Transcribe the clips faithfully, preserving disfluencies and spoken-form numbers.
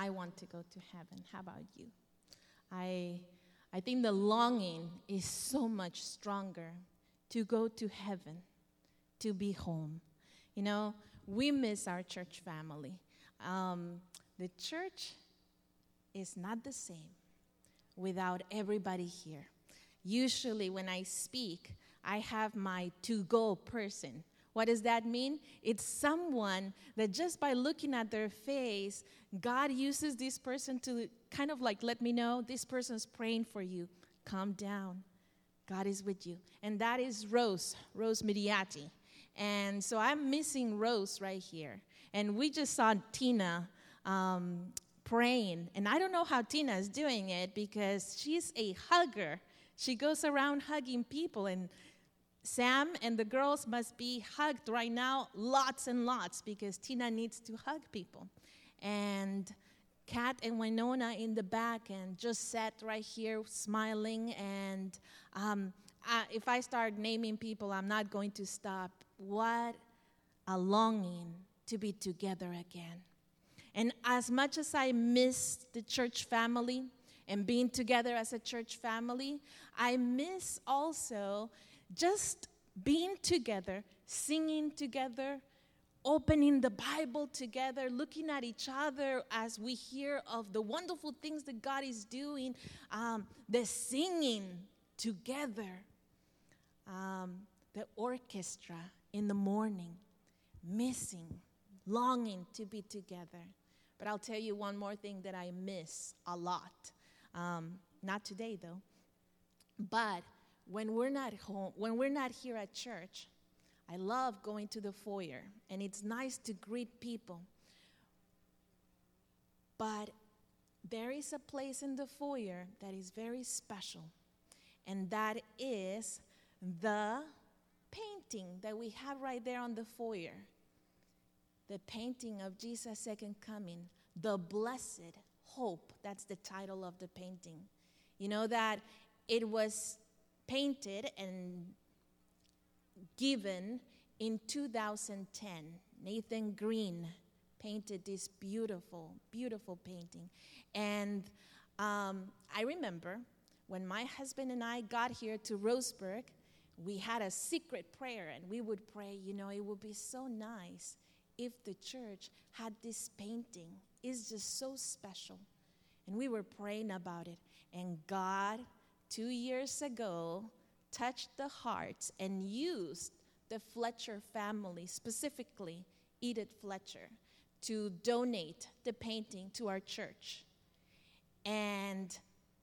I want to go to heaven. How about you? I, I think the longing is so much stronger to go to heaven, to be home. You know, we miss our church family. Um, the church is not the same without everybody here. Usually when I speak, I have my to-go person. What does that mean? It's someone that just by looking at their face, God uses this person to kind of like let me know this person's praying for you. Calm down. God is with you. And that is Rose, Rose Mediati. And so I'm missing Rose right here. And we just saw Tina um, praying. And I don't know how Tina is doing it because she's a hugger. She goes around hugging people. And Sam and the girls must be hugged right now lots and lots because Tina needs to hug people. And Kat and Winona in the back and just sat right here smiling. And um, I, if I start naming people, I'm not going to stop. What a longing to be together again. And as much as I miss the church family and being together as a church family, I miss also just being together, singing together, opening the Bible together, looking at each other as we hear of the wonderful things that God is doing, um, the singing together, um, the orchestra in the morning, missing, longing to be together. But I'll tell you one more thing that I miss a lot. Um, not today, though. But when we're not home, when we're not here at church, I love going to the foyer, and it's nice to greet people. But there is a place in the foyer that is very special, and that is the painting that we have right there on the foyer. The painting of Jesus' second coming, the blessed hope. That's the title of the painting. You know that it was painted and given in two thousand ten. Nathan Green painted this beautiful, beautiful painting. And um, I remember when my husband and I got here to Roseburg, we had a secret prayer, and we would pray, you know, it would be so nice if the church had this painting. It's just so special. And we were praying about it. And God, two years ago, touched the hearts and used the Fletcher family, specifically Edith Fletcher, to donate the painting to our church. And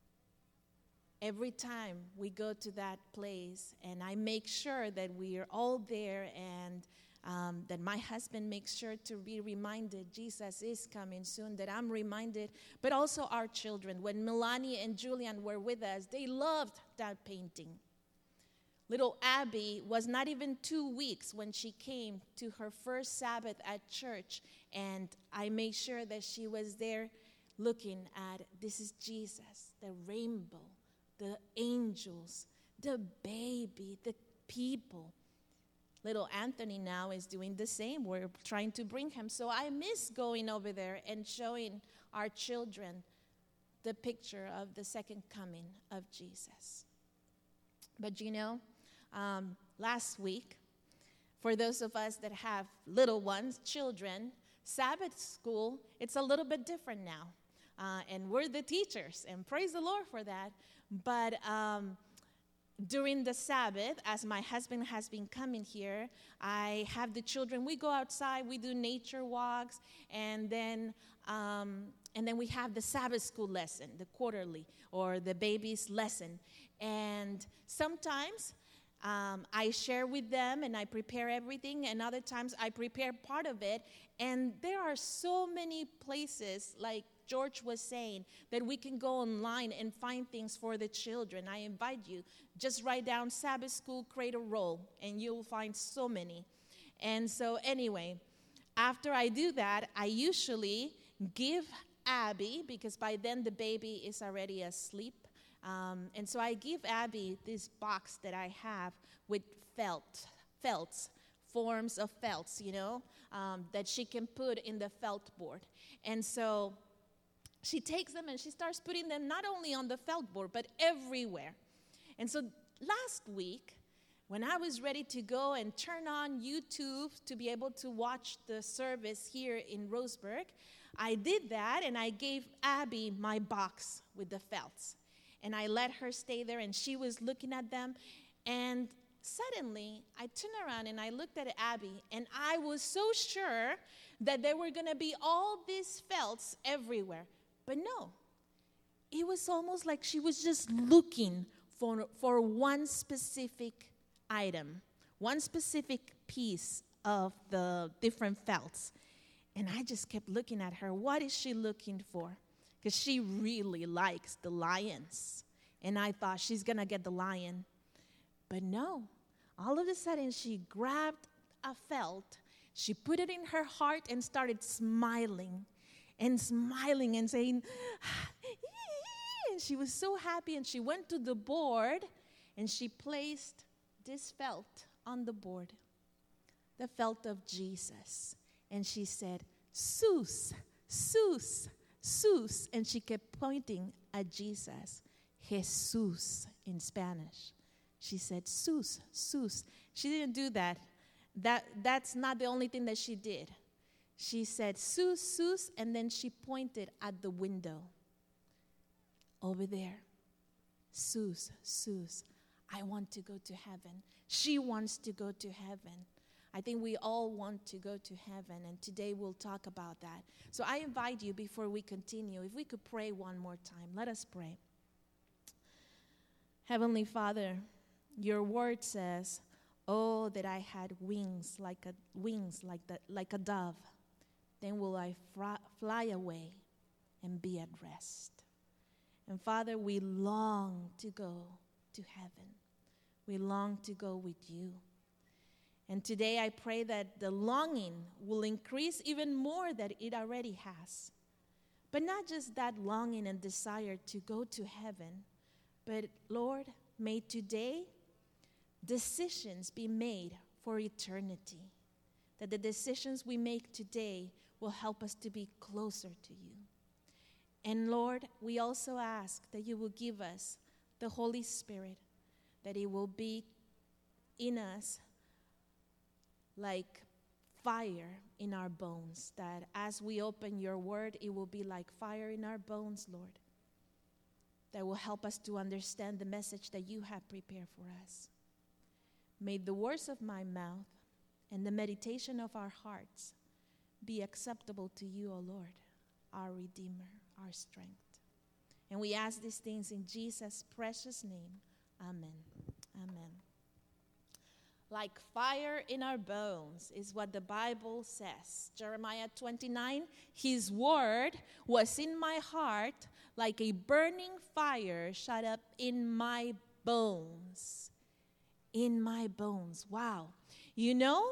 every time we go to that place, and I make sure that we are all there, and um, that my husband makes sure to be reminded Jesus is coming soon, that I'm reminded, but also our children. When Melanie and Julian were with us, they loved that painting. Little Abby was not even two weeks when she came to her first Sabbath at church, and I made sure that she was there looking at, this is Jesus, the rainbow, the angels, the baby, the people. Little Anthony now is doing the same. We're trying to bring him. So I miss going over there and showing our children the picture of the second coming of Jesus. But you know, um, last week, for those of us that have little ones, children, Sabbath school, it's a little bit different now. Uh, and we're the teachers, and praise the Lord for that. But um, during the Sabbath, as my husband has been coming here, I have the children, we go outside, we do nature walks, and then um, and then we have the Sabbath school lesson, the quarterly, or the baby's lesson. And sometimes um, I share with them and I prepare everything, and other times I prepare part of it. And there are so many places, like George was saying, that we can go online and find things for the children. I invite you, just write down Sabbath School Cradle Roll, and you'll find so many. And so anyway, after I do that, I usually give Abby, because by then the baby is already asleep, um, and so I give Abby this box that I have with felt, felts, forms of felts, you know, um, that she can put in the felt board. And so she takes them and she starts putting them not only on the felt board, but everywhere. And so last week, when I was ready to go and turn on YouTube to be able to watch the service here in Roseburg, I did that, and I gave Abby my box with the felts. And I let her stay there, and she was looking at them. And suddenly, I turned around, and I looked at Abby, and I was so sure that there were going to be all these felts everywhere. But no, it was almost like she was just looking for, for one specific item, one specific piece of the different felts. And I just kept looking at her. What is she looking for? Because she really likes the lions. And I thought she's going to get the lion. But no, all of a sudden she grabbed a felt, she put it in her heart and started smiling and smiling and saying, and she was so happy. And she went to the board and she placed this felt on the board, the felt of Jesus. And she said, Sus, Sus, Sus. And she kept pointing at Jesus, Jesus in Spanish. She said, Sus, Sus. She didn't do that. That that's not the only thing that she did. She said, Sus, Sus, and then she pointed at the window. Over there. Sus, Sus. I want to go to heaven. She wants to go to heaven. I think we all want to go to heaven, and today we'll talk about that. So I invite you, before we continue, if we could pray one more time. Let us pray. Heavenly Father, your word says, oh, that I had wings like a wings like the, like a dove. Then will I fr- fly away and be at rest. And Father, we long to go to heaven. We long to go with you. And today I pray that the longing will increase even more than it already has. But not just that longing and desire to go to heaven, but Lord, may today decisions be made for eternity. That the decisions we make today will help us to be closer to you. And Lord, we also ask that you will give us the Holy Spirit, that it will be in us like fire in our bones, that as we open your word, it will be like fire in our bones, Lord, that will help us to understand the message that you have prepared for us. May the words of my mouth and the meditation of our hearts be acceptable to you, O Lord, our Redeemer, our strength. And we ask these things in Jesus' precious name. Amen. Amen. Like fire in our bones is what the Bible says. Jeremiah twenty-nine, his word was in my heart like a burning fire shut up in my bones. In my bones. Wow. You know,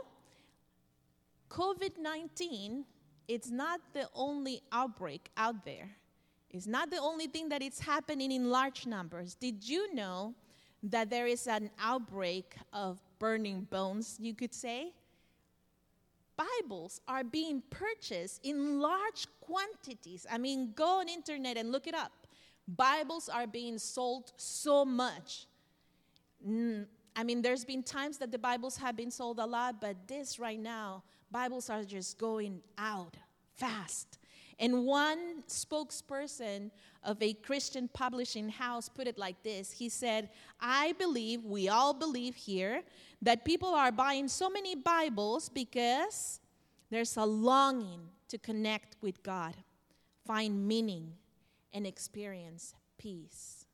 covid nineteen, it's not the only outbreak out there. It's not the only thing that it's happening in large numbers. Did you know that there is an outbreak of burning bones, you could say? Bibles are being purchased in large quantities. I mean, go on internet and look it up. Bibles are being sold so much. Mm, I mean, there's been times that the Bibles have been sold a lot, but this right now, Bibles are just going out fast. And one spokesperson of a Christian publishing house put it like this. He said, I believe, we all believe here, that people are buying so many Bibles because there's a longing to connect with God, find meaning, and experience peace.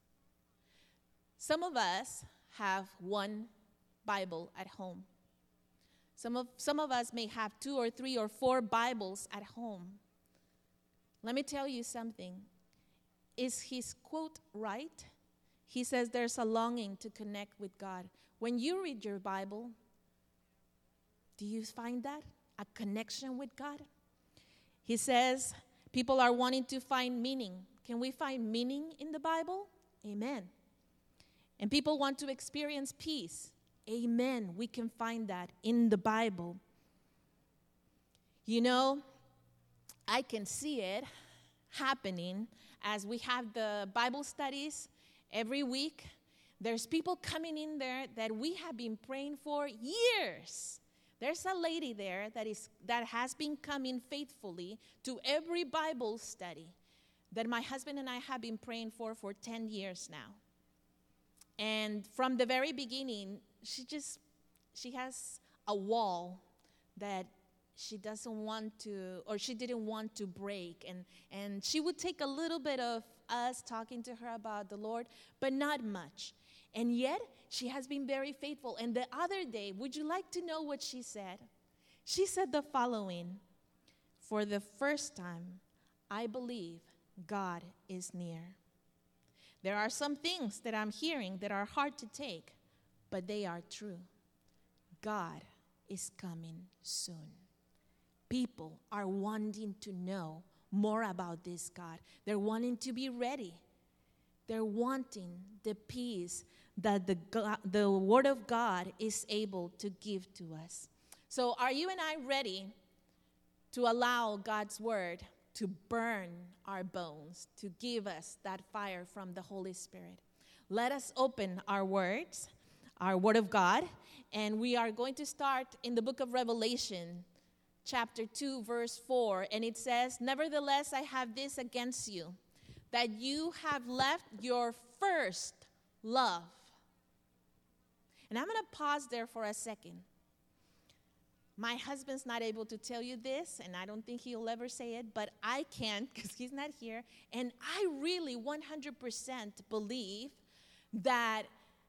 Some of us have one Bible at home. Some of, some of us may have two or three or four Bibles at home. Let me tell you something. Is his quote right? He says there's a longing to connect with God. When you read your Bible, do you find that? A connection with God? He says people are wanting to find meaning. Can we find meaning in the Bible? Amen. And people want to experience peace. Amen. We can find that in the Bible. You know, I can see it, happening as we have the Bible studies every week. There's people coming in there that we have been praying for years. There's a lady there that is that has been coming faithfully to every Bible study that my husband and I have been praying for for ten years now. And from the very beginning, she just, she has a wall that she doesn't want to, or she didn't want to break. And, and she would take a little bit of us talking to her about the Lord, but not much. And yet, she has been very faithful. And the other day, would you like to know what she said? She said the following: "For the first time, I believe God is near. There are some things that I'm hearing that are hard to take, but they are true. God is coming soon." People are wanting to know more about this God. They're wanting to be ready. They're wanting the peace that the God, the Word of God is able to give to us. So are you and I ready to allow God's Word to burn our bones, to give us that fire from the Holy Spirit? Let us open our words, our Word of God, and we are going to start in the book of Revelation, chapter two, verse four, and it says, "Nevertheless, I have this against you, that you have left your first love." And I'm going to pause there for a second. My husband's not able to tell you this, and I don't think he'll ever say it, but I can because he's not here. And I really one hundred percent believe that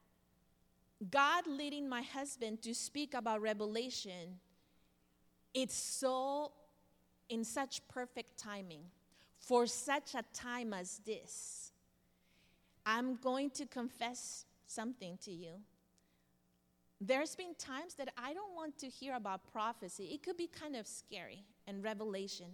God leading my husband to speak about Revelation, it's so in such perfect timing for such a time as this. I'm going to confess something to you. There's been times that I don't want to hear about prophecy. It could be kind of scary and revelation.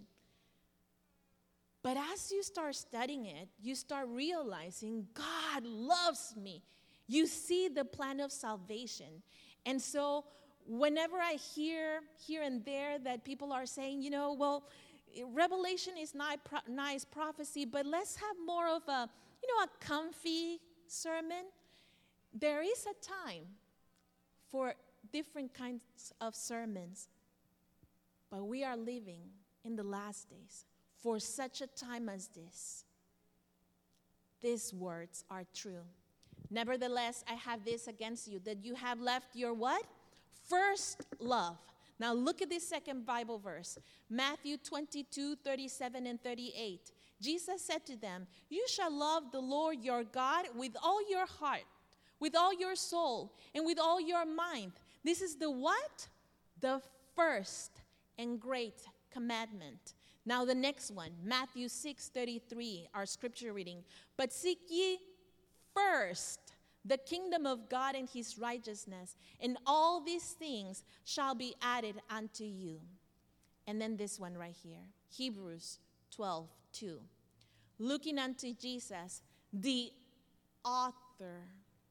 But as you start studying it, you start realizing God loves me. You see the plan of salvation. And so whenever I hear here and there that people are saying, you know, well, Revelation is not pro- nice prophecy, but let's have more of a, you know, a comfy sermon. There is a time for different kinds of sermons. But we are living in the last days for such a time as this. These words are true. "Nevertheless, I have this against you, that you have left your" what? "First love." Now look at this second Bible verse. Matthew twenty-two, thirty-seven and thirty-eight. Jesus said to them, "You shall love the Lord your God with all your heart, with all your soul, and with all your mind." This is the what? The first and great commandment. Now the next one, Matthew six, thirty-three, our scripture reading. "But seek ye first the kingdom of God and his righteousness, and all these things shall be added unto you." And then this one right here, Hebrews twelve, two. "Looking unto Jesus, the author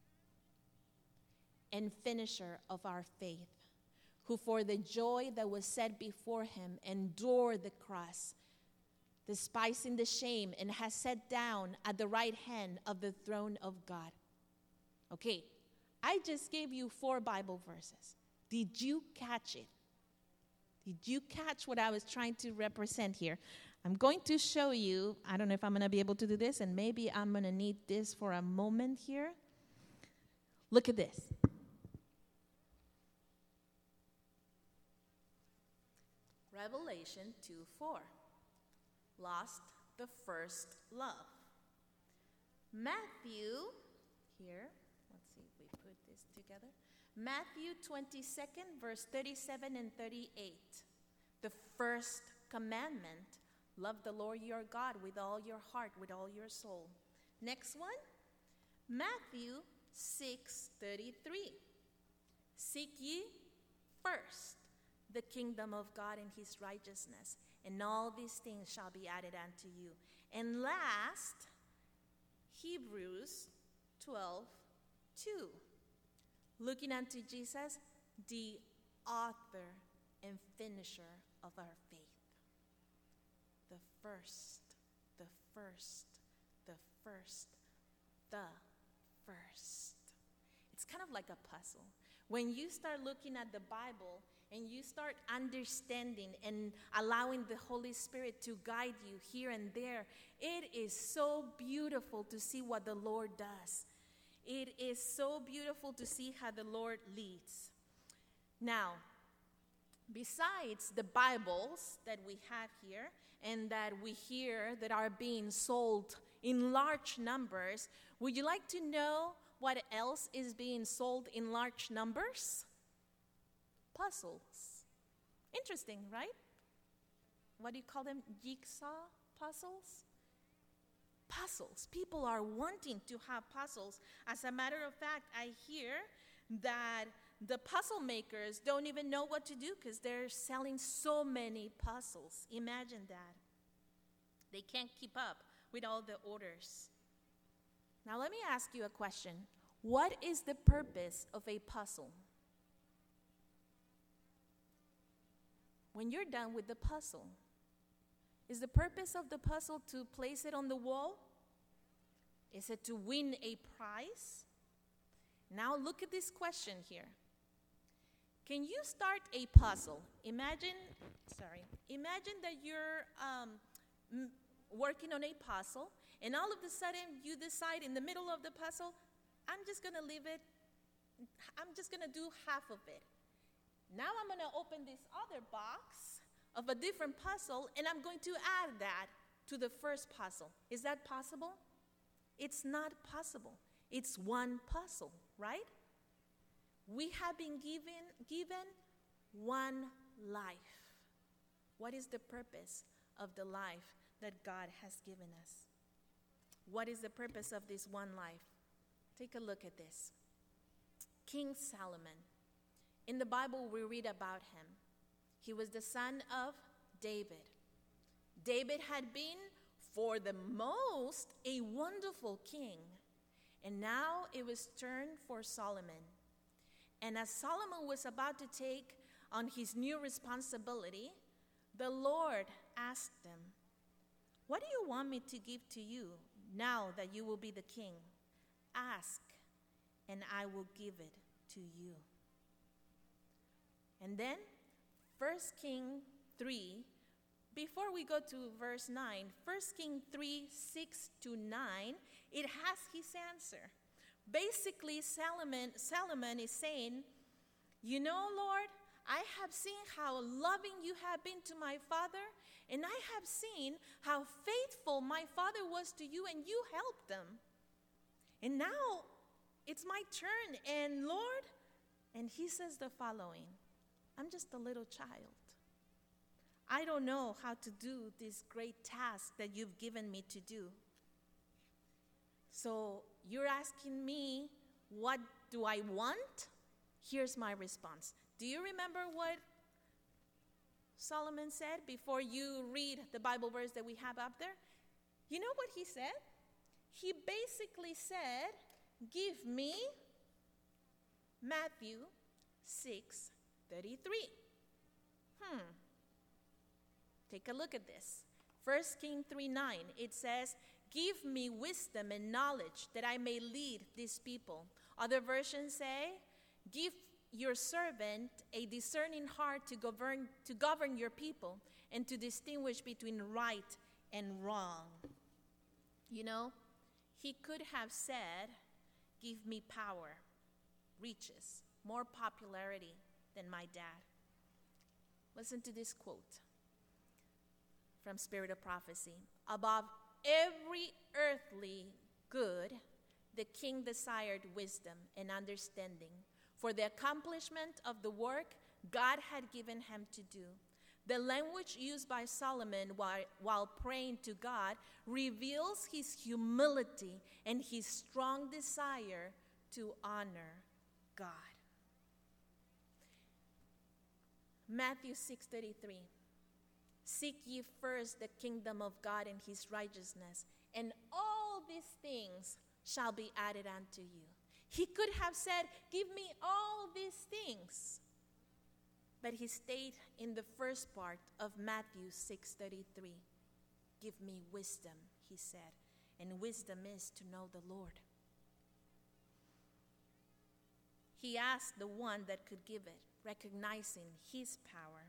and finisher of our faith, who for the joy that was set before him endured the cross, despising the shame, and has sat down at the right hand of the throne of God." Okay, I just gave you four Bible verses. Did you catch it? Did you catch what I was trying to represent here? I'm going to show you. I don't know if I'm going to be able to do this, and maybe I'm going to need this for a moment here. Look at this. Revelation two, four. Lost the first love. Matthew, here, let's see if we put this together. Matthew twenty-second, verse thirty-seven and thirty-eight. The first commandment, love the Lord your God with all your heart, with all your soul. Next one, Matthew six, thirty-three. Seek ye first the kingdom of God and his righteousness, and all these things shall be added unto you. And last, Hebrews twelve, two. Looking unto Jesus, the author and finisher of our faith. The first, the first, the first, the first. It's kind of like a puzzle. When you start looking at the Bible and you start understanding and allowing the Holy Spirit to guide you here and there, it is so beautiful to see what the Lord does. It is so beautiful to see how the Lord leads. Now, besides the Bibles that we have here and that we hear that are being sold in large numbers, would you like to know what else is being sold in large numbers? Puzzles. Interesting, right? What do you call them? Jigsaw puzzles? Puzzles. People are wanting to have puzzles. As a matter of fact, I hear that the puzzle makers don't even know what to do because they're selling so many puzzles. Imagine that. They can't keep up with all the orders. Now let me ask you a question. What is the purpose of a puzzle? When you're done with the puzzle, is the purpose of the puzzle to place it on the wall? Is it to win a prize? Now look at this question here. Can you start a puzzle? Imagine, sorry, imagine that you're um, m- working on a puzzle, and all of a sudden you decide in the middle of the puzzle, I'm just going to leave it, I'm just going to do half of it. Now I'm going to open this other box of a different puzzle, and I'm going to add that to the first puzzle. Is that possible? It's not possible. It's one puzzle, right? We have been given, given one life. What is the purpose of the life that God has given us? What is the purpose of this one life? Take a look at this. King Solomon. In the Bible, we read about him. He was the son of David. David had been, for the most, a wonderful king. And now it was turn for Solomon. And as Solomon was about to take on his new responsibility, the Lord asked him, "What do you want me to give to you now that you will be the king? Ask, and I will give it to you." And then, First Kings three, before we go to verse nine, First Kings three, six to nine, it has his answer. Basically, Solomon, Solomon is saying, "You know, Lord, I have seen how loving you have been to my father, and I have seen how faithful my father was to you, and you helped them. And now it's my turn, and Lord," and he says the following, "I'm just a little child. I don't know how to do this great task that you've given me to do. So you're asking me, what do I want? Here's my response." Do you remember what Solomon said before you read the Bible verse that we have up there? You know what he said? He basically said, "Give me Matthew six thirty-three. Hmm. Take a look at this. First Kings three nine, it says, "Give me wisdom and knowledge that I may lead these people." Other versions say, "Give your servant a discerning heart to govern, to govern your people and to distinguish between right and wrong." You know, he could have said, "Give me power, riches, more popularity than my dad." Listen to this quote from Spirit of Prophecy. "Above every earthly good, the king desired wisdom and understanding for the accomplishment of the work God had given him to do. The language used by Solomon while, while praying to God reveals his humility and his strong desire to honor God." Matthew six thirty-three, "Seek ye first the kingdom of God and his righteousness, and all these things shall be added unto you." He could have said, "Give me all these things." But he stayed in the first part of Matthew six thirty-three. Give me wisdom, he said. And wisdom is to know the Lord. He asked the one that could give it, recognizing his power.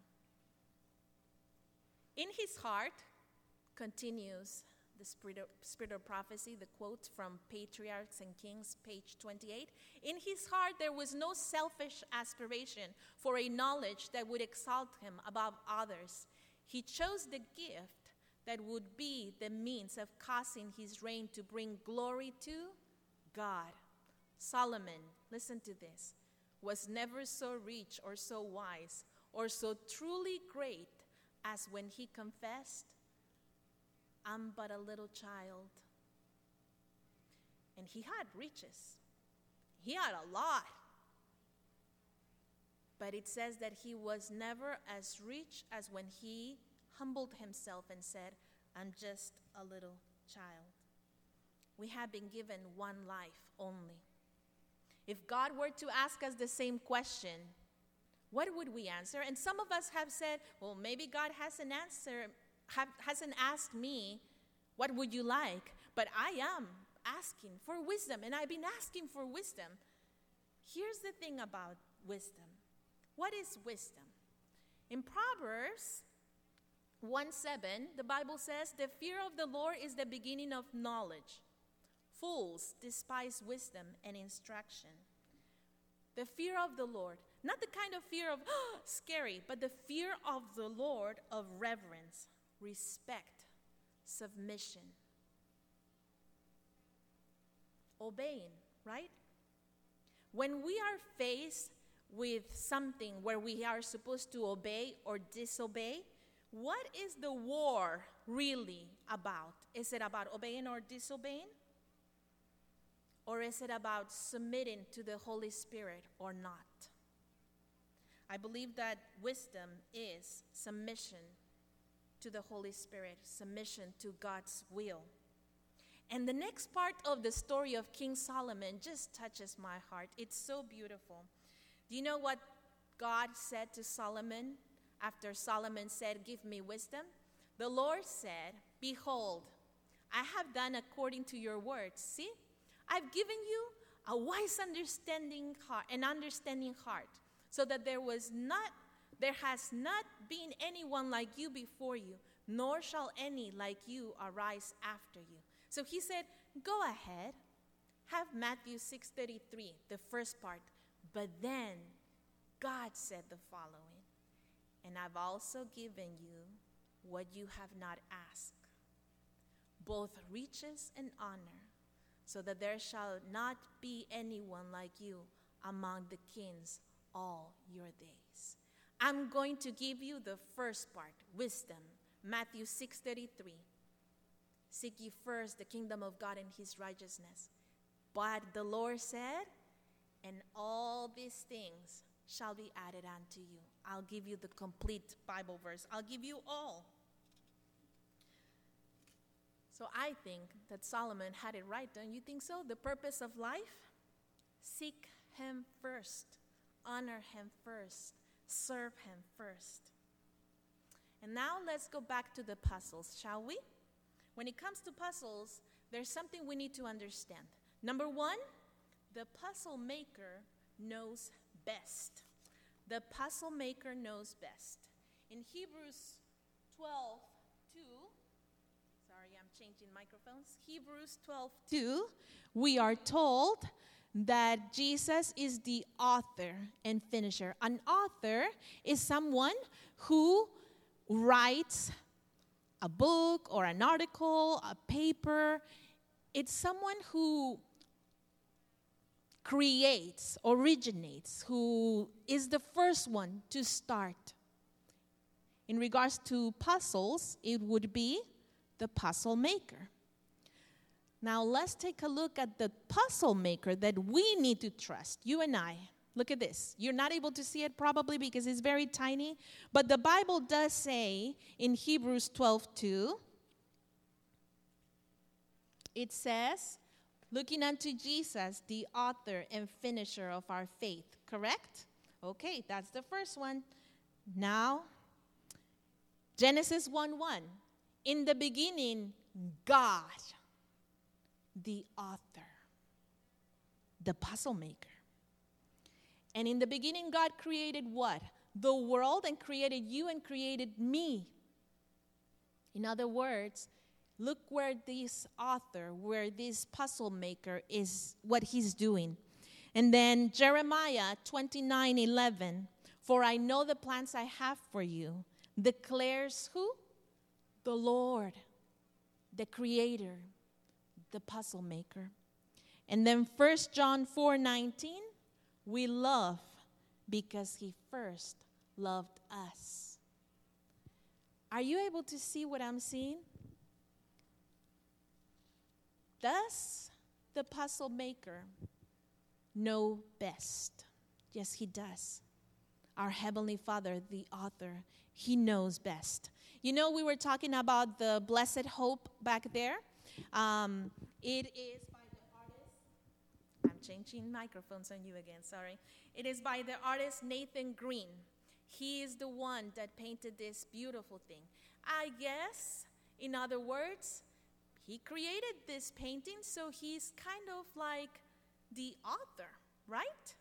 In his heart, continues the spirit of, spirit of prophecy, the quote from Patriarchs and Kings, page twenty-eight. In his heart, there was no selfish aspiration for a knowledge that would exalt him above others. He chose the gift that would be the means of causing his reign to bring glory to God. Solomon, listen to this, was never so rich or so wise or so truly great as when he confessed, I'm but a little child. And he had riches. He had a lot. But it says that he was never as rich as when he humbled himself and said, I'm just a little child. We have been given one life only. If God were to ask us the same question, what would we answer? And some of us have said, well, maybe God hasn't answered, have, hasn't asked me, what would you like? But I am asking for wisdom, and I've been asking for wisdom. Here's the thing about wisdom. What is wisdom? In Proverbs one seven, the Bible says, the fear of the Lord is the beginning of knowledge. Fools despise wisdom and instruction. The fear of the Lord, not the kind of fear of oh, scary, but the fear of the Lord of reverence, respect, submission, obeying, right? When we are faced with something where we are supposed to obey or disobey, what is the war really about? Is it about obeying or disobeying? Or is it about submitting to the Holy Spirit or not? I believe that wisdom is submission to the Holy Spirit, submission to God's will. And the next part of the story of King Solomon just touches my heart. It's so beautiful. Do you know what God said to Solomon after Solomon said, give me wisdom? The Lord said, behold, I have done according to your words. See? I've given you a wise understanding heart, an understanding heart, so that there was not, there has not been anyone like you before you, nor shall any like you arise after you. So he said, go ahead, have Matthew six thirty-three, the first part. But then God said the following, and I've also given you what you have not asked, both riches and honor, so that there shall not be anyone like you among the kings all your days. I'm going to give you the first part, wisdom. Matthew six thirty-three. Seek ye first the kingdom of God and his righteousness. But the Lord said, and all these things shall be added unto you. I'll give you the complete Bible verse. I'll give you all. So I think that Solomon had it right, don't you think so? The purpose of life? Seek him first. Honor him first. Serve him first. And now let's go back to the puzzles, shall we? When it comes to puzzles, there's something we need to understand. Number one, the puzzle maker knows best. The puzzle maker knows best. In Hebrews twelve two, sorry, I'm changing microphones. Hebrews twelve two, we are told that Jesus is the author and finisher. An author is someone who writes a book or an article, a paper. It's someone who creates, originates, who is the first one to start. In regards to puzzles, it would be the puzzle maker. Now let's take a look at the puzzle maker that we need to trust, you and I. Look at this. You're not able to see it probably because it's very tiny, but the Bible does say in Hebrews twelve two, it says, looking unto Jesus, the author and finisher of our faith, correct? Okay, that's the first one. Now, Genesis one one. In the beginning, God, the author, the puzzle maker. And in the beginning, God created what? The world, and created you and created me. In other words, look where this author, where this puzzle maker is, what he's doing. And then Jeremiah twenty-nine eleven, for I know the plans I have for you, declares who? The Lord, the creator, the puzzle maker. And then First John four nineteen, we love because he first loved us. Are you able to see what I'm seeing? Does the puzzle maker know best? Yes, he does. Our Heavenly Father, the author, he knows best. You know, we were talking about the blessed hope back there. Um, it is by the artist. I'm changing microphones on you again, sorry. It is by the artist Nathan Green. He is the one that painted this beautiful thing. I guess, in other words, he created this painting, so he's kind of like the author, right?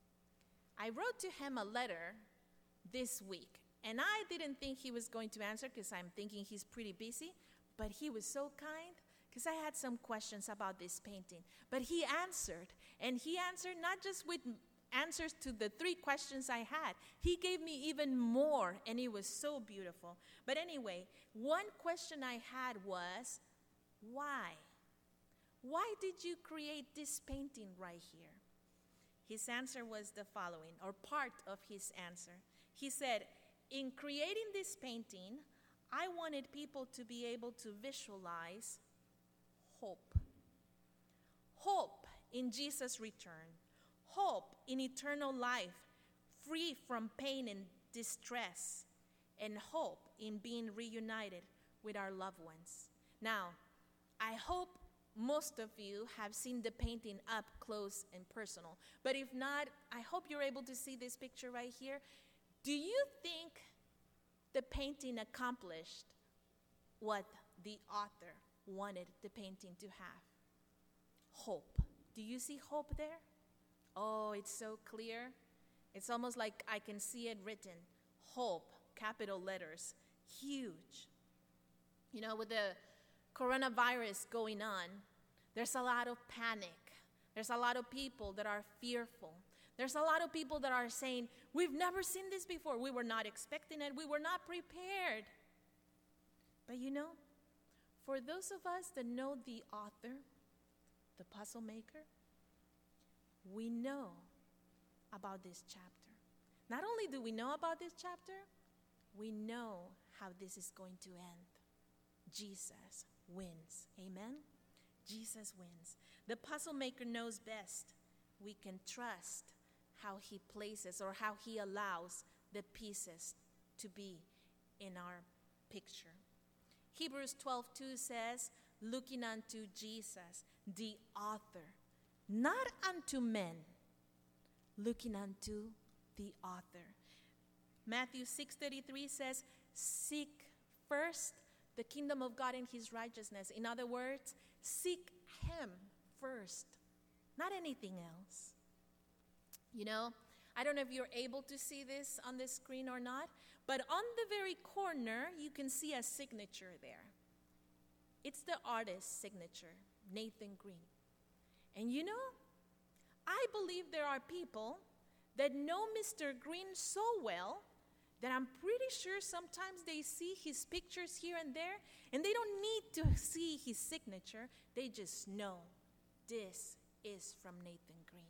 I wrote to him a letter this week, and I didn't think he was going to answer because I'm thinking he's pretty busy, but he was so kind because I had some questions about this painting. But he answered, and he answered not just with answers to the three questions I had. He gave me even more, and it was so beautiful. But anyway, one question I had was, why? Why did you create this painting right here? His answer was the following, or part of his answer. He said, in creating this painting, I wanted people to be able to visualize hope. Hope in Jesus' return. Hope in eternal life, free from pain and distress. And hope in being reunited with our loved ones. Now, I hope most of you have seen the painting up close and personal. But if not, I hope you're able to see this picture right here. Do you think the painting accomplished what the author wanted the painting to have? Hope. Do you see hope there? Oh, it's so clear. It's almost like I can see it written. Hope, capital letters, huge. You know, with the coronavirus going on, there's a lot of panic. There's a lot of people that are fearful. There's a lot of people that are saying, we've never seen this before. We were not expecting it. We were not prepared. But you know, for those of us that know the author, the puzzle maker, we know about this chapter. Not only do we know about this chapter, we know how this is going to end. Jesus wins. Amen? Jesus wins. The puzzle maker knows best. We can trust how he places or how he allows the pieces to be in our picture. Hebrews twelve two says, looking unto Jesus, the author, not unto men, looking unto the author. Matthew six thirty-three says, seek first the kingdom of God and his righteousness. In other words, seek him first, not anything else. You know, I don't know if you're able to see this on the screen or not, but on the very corner, you can see a signature there. It's the artist's signature, Nathan Green. And you know, I believe there are people that know Mister Green so well that I'm pretty sure sometimes they see his pictures here and there, and they don't need to see his signature. They just know this is from Nathan Green.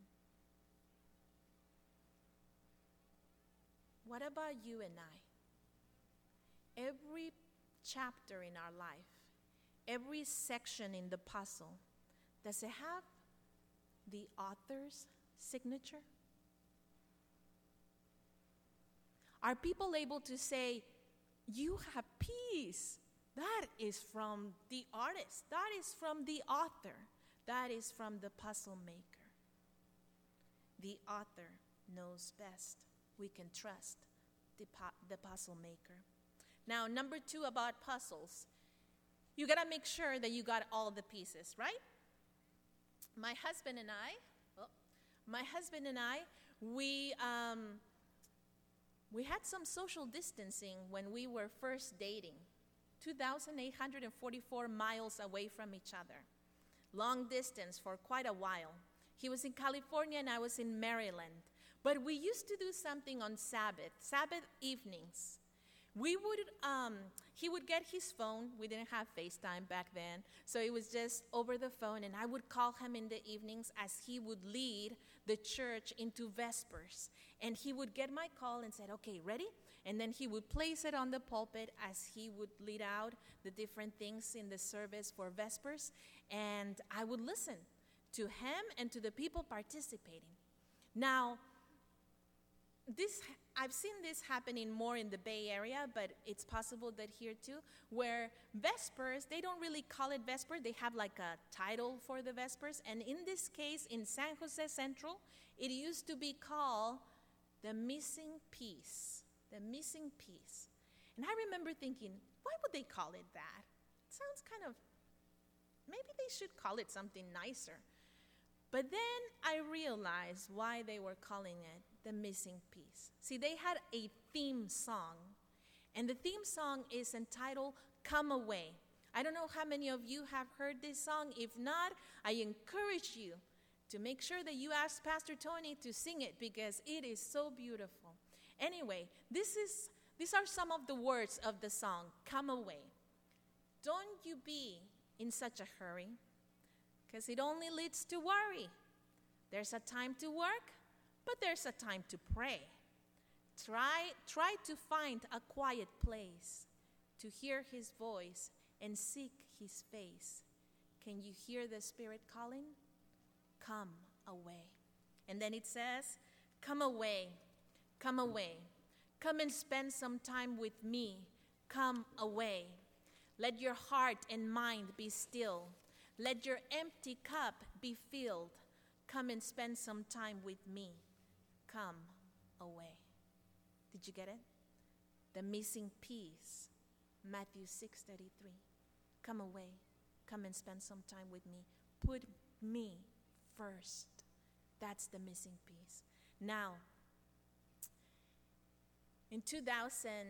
What about you and I? Every chapter in our life, every section in the puzzle, does it have the author's signature? Are people able to say, you have peace? That is from the artist. That is from the author. That is from the puzzle maker. The author knows best. We can trust the, pu- the puzzle maker. Now, number two about puzzles. you got to make sure that you got all the pieces, right? My husband and I, oh, my husband and I, we, um, we had some social distancing when we were first dating, two thousand eight hundred forty-four miles away from each other. Long distance for quite a while. He was in California and I was in Maryland. But we used to do something on Sabbath, Sabbath evenings. We would, um, he would get his phone. We didn't have FaceTime back then, so it was just over the phone, and I would call him in the evenings as he would lead the church into Vespers. And he would get my call and said, okay, ready? And then he would place it on the pulpit as he would lead out the different things in the service for Vespers, and I would listen to him and to the people participating. Now, this I've seen this happening more in the Bay Area, but it's possible that here too, where Vespers, they don't really call it Vespers, they have like a title for the Vespers, and in this case, in San Jose Central, it used to be called the Missing Piece, the Missing Piece. And I remember thinking, why would they call it that? It sounds kind of, maybe they should call it something nicer. But then I realized why they were calling it the Missing Piece. See, they had a theme song, and the theme song is entitled Come Away. I don't know how many of you have heard this song. If not, I encourage you to make sure that you ask Pastor Tony to sing it because it is so beautiful. Anyway, this is these are some of the words of the song, Come Away. Don't you be in such a hurry, because it only leads to worry. There's a time to work, but there's a time to pray. Try, try to find a quiet place to hear his voice and seek his face. Can you hear the Spirit calling? Come away. And then it says, come away, come away. Come and spend some time with me. Come away. Let your heart and mind be still. Let your empty cup be filled. Come and spend some time with me. Come away. Did you get it? The missing piece. Matthew six thirty-three. Come away. Come and spend some time with me. Put me first. That's the missing piece. Now, in two thousand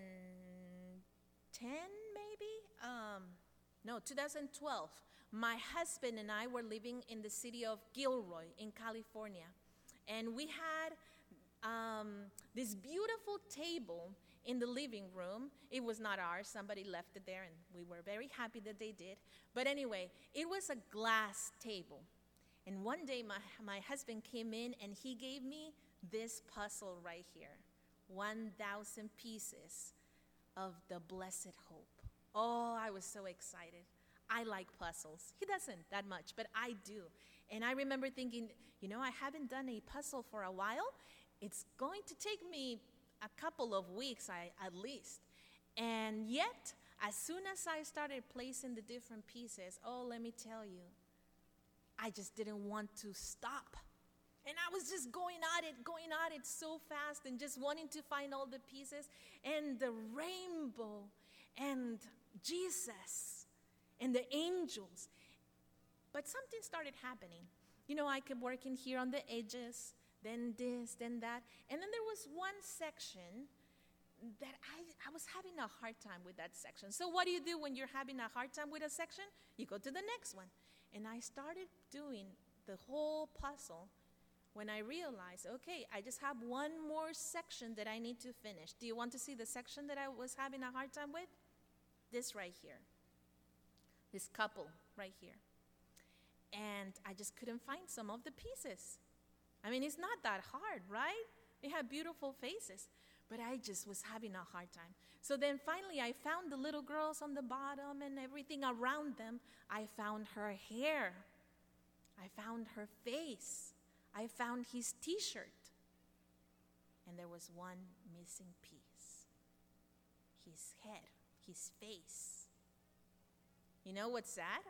ten, maybe? Um, no, two thousand twelve, my husband and I were living in the city of Gilroy in California. And we had um, this beautiful table in the living room. It was not ours. Somebody left it there, and we were very happy that they did. But anyway, it was a glass table. And one day, my, my husband came in, and he gave me this puzzle right here. one thousand pieces of the Blessed Hope. Oh, I was so excited. I like puzzles. He doesn't that much, but I do. And I remember thinking, you know, I haven't done a puzzle for a while. It's going to take me a couple of weeks I, at least. And yet, as soon as I started placing the different pieces, oh, let me tell you, I just didn't want to stop. And I was just going at it, going at it so fast and just wanting to find all the pieces and the rainbow and Jesus and the angels. But something started happening. You know, I kept working here on the edges, then this, then that. And then there was one section that I, I was having a hard time with that section. So what do you do when you're having a hard time with a section? You go to the next one. And I started doing the whole puzzle when I realized, okay, I just have one more section that I need to finish. Do you want to see the section that I was having a hard time with? This right here. This couple right here. And I just couldn't find some of the pieces. I mean, it's not that hard, right? They have beautiful faces. But I just was having a hard time. So then finally I found the little girls on the bottom and everything around them. I found her hair. I found her face. I found his t-shirt. And there was one missing piece. His head, his face. You know what's sad?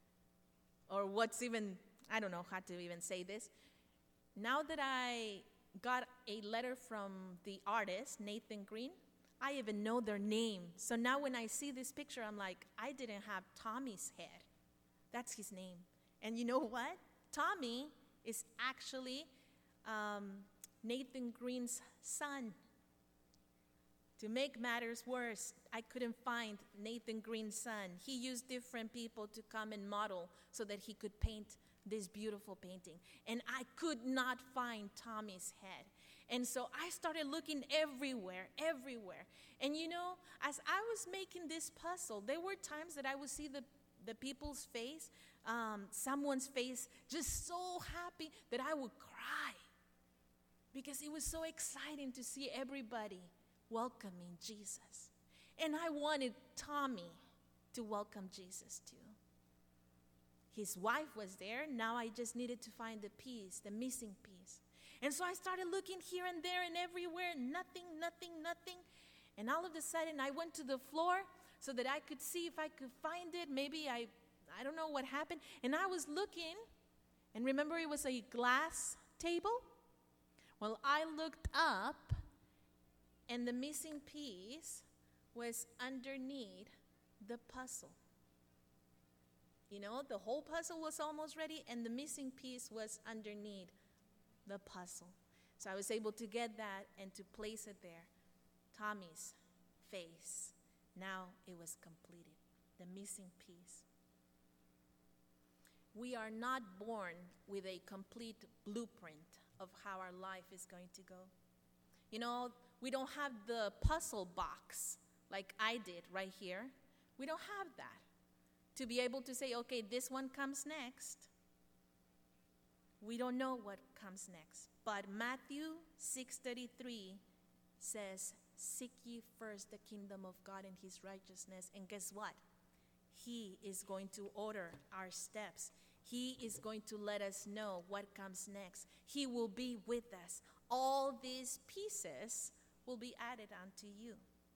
Or what's even, I don't know how to even say this. Now that I got a letter from the artist, Nathan Green, I even know their name. So now when I see this picture, I'm like, I didn't have Tommy's head. That's his name. And you know what? Tommy is actually um, Nathan Green's son. To make matters worse, I couldn't find Nathan Green's son. He used different people to come and model so that he could paint this beautiful painting. And I could not find Tommy's head. And so I started looking everywhere, everywhere. And you know, as I was making this puzzle, there were times that I would see the, the people's face, um, someone's face, just so happy that I would cry. Because it was so exciting to see everybody welcoming Jesus. And I wanted Tommy to welcome Jesus too. His wife was there. Now I just needed to find the piece, the missing piece. And so I started looking here and there and everywhere. Nothing, nothing, nothing. And all of a sudden I went to the floor so that I could see if I could find it. Maybe I, I don't know what happened. And I was looking, and remember it was a glass table? Well, I looked up, and the missing piece was underneath the puzzle. You know, the whole puzzle was almost ready, and the missing piece was underneath the puzzle. So I was able to get that and to place it there. Tommy's face. Now it was completed, the missing piece. We are not born with a complete blueprint of how our life is going to go. You know, we don't have the puzzle box like I did right here. We don't have that to be able to say, okay, this one comes next. We don't know what comes next. But Matthew six thirty-three says, seek ye first the kingdom of God and his righteousness. And guess what? He is going to order our steps. He is going to let us know what comes next. He will be with us. All these pieces will be added unto you.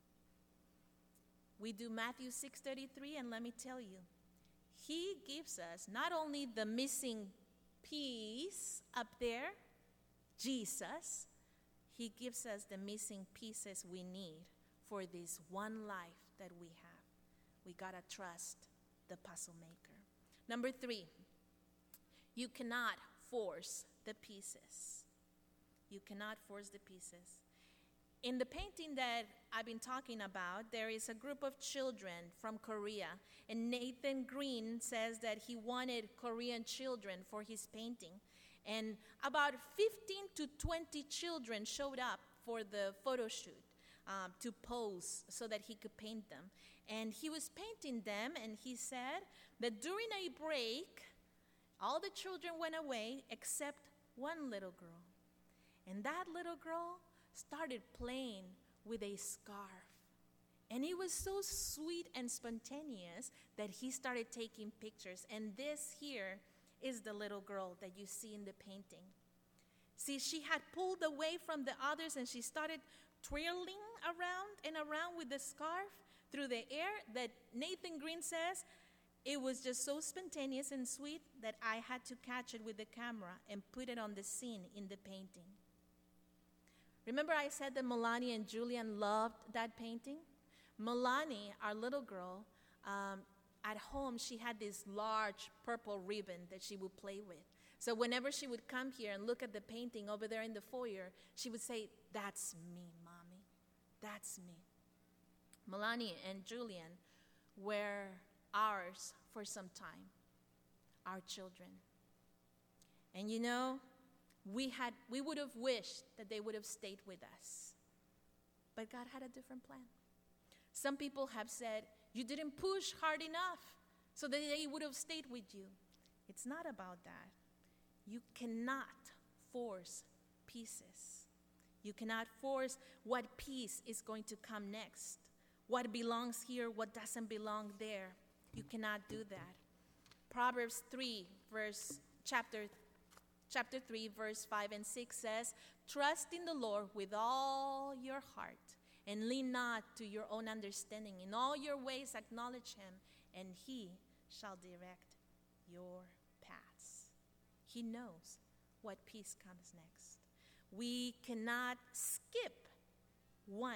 We do Matthew six thirty-three, and let me tell you, he gives us not only the missing piece up there, Jesus, he gives us the missing pieces we need for this one life that we have. We gotta trust the puzzle maker. Number three, you cannot force the pieces. You cannot force the pieces. In the painting that I've been talking about, there is a group of children from Korea, and Nathan Green says that he wanted Korean children for his painting. And about fifteen to twenty children showed up for the photo shoot um, to pose so that he could paint them. And he was painting them, and he said that during a break, all the children went away except one little girl. And that little girl started playing with a scarf. And it was so sweet and spontaneous that he started taking pictures. And this here is the little girl that you see in the painting. See, she had pulled away from the others, and she started twirling around and around with the scarf through the air that Nathan Green says it was just so spontaneous and sweet that I had to catch it with the camera and put it on the scene in the painting. Remember I said that Melanie and Julian loved that painting? Melanie, our little girl, um, at home, she had this large purple ribbon that she would play with. So whenever she would come here and look at the painting over there in the foyer, she would say, that's me, Mommy. That's me. Melanie and Julian were ours for some time, our children. And you know, we had we would have wished that they would have stayed with us. But God had a different plan. Some people have said, you didn't push hard enough so that they would have stayed with you. It's not about that. You cannot force pieces. You cannot force what piece is going to come next. What belongs here, what doesn't belong there. You cannot do that. Proverbs three, verse, chapter, chapter three, verse five and six says, trust in the Lord with all your heart, and lean not to your own understanding. In all your ways acknowledge him, and he shall direct your paths. He knows what piece comes next. We cannot skip one